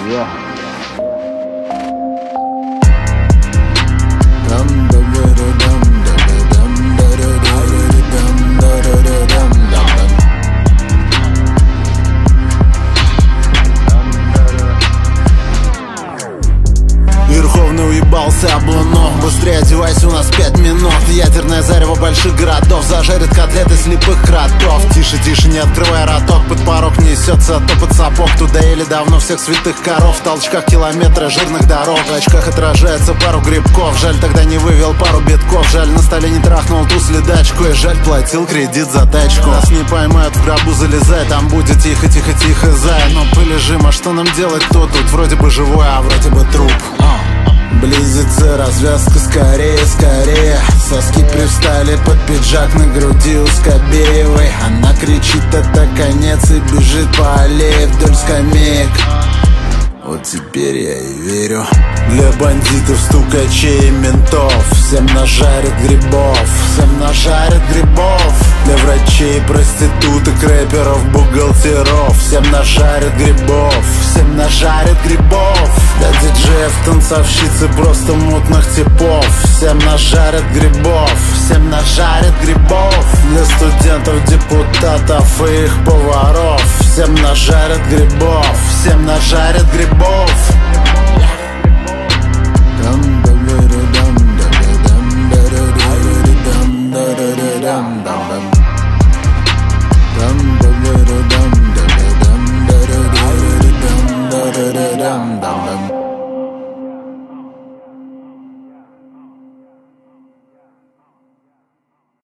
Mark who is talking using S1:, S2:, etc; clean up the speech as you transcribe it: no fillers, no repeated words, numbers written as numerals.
S1: Верховный уебался об луну. Быстрее одевайся, у нас 5 минут. Ядерное зарево больших городов зажарит котлеты слепых кротов. Тише, тише, не открывай роток. Под порог несется топот сапог. Туда или давно всех святых коров. В толчках километра жирных дорог. В очках отражается пару грибков. Жаль, тогда не вывел пару битков. Жаль, на столе не трахнул ту следачку. И жаль, платил кредит за тачку. Нас не поймают, в гробу залезай. Там будет тихо, тихо, тихо, зай. Но полежим, а что нам делать то тут? Вроде бы живой, а вроде бы труп. Близится развязка, скорее, скорее. Соски привстали под пиджак на груди у Скобеевой. Она кричит, это конец, и бежит по аллее вдоль скамеек. Вот теперь я и верю. Для бандитов, стукачей и ментов всем нажарят грибов, всем нажарят грибов. Для врачей, проституток, рэперов, бухгалтеров всем нажарят грибов, всем нажарят грибов. Для диджеев, танцовщиц и просто мутных типов всем нажарят грибов, всем нажарят грибов. Для студентов, депутатов и их поваров всем нажарят грибов, всем нажарят грибов. Dum